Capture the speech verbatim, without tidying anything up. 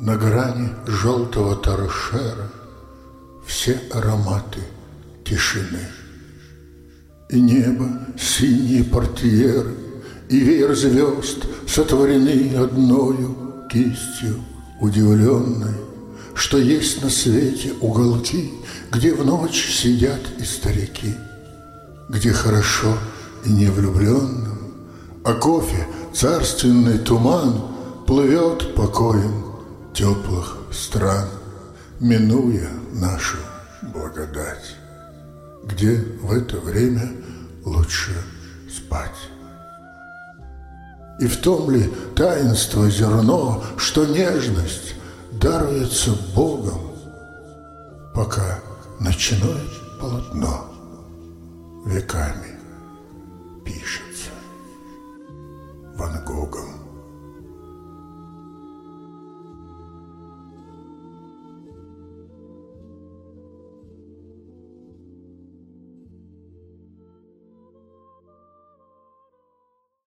На грани желтого торшера все ароматы тишины. И небо, синие портьеры, и веер звезд сотворены одною кистью удивленной, что есть на свете уголки, где в ночь сидят и старики, где хорошо и невлюбленным, а кофе, царственный туман, плывет покоем теплых стран, минуя нашу благодать, где в это время лучше спать. И в том ли таинство зерно, что нежность даруется Богом, пока ночное полотно веками пишется Ван Гогом.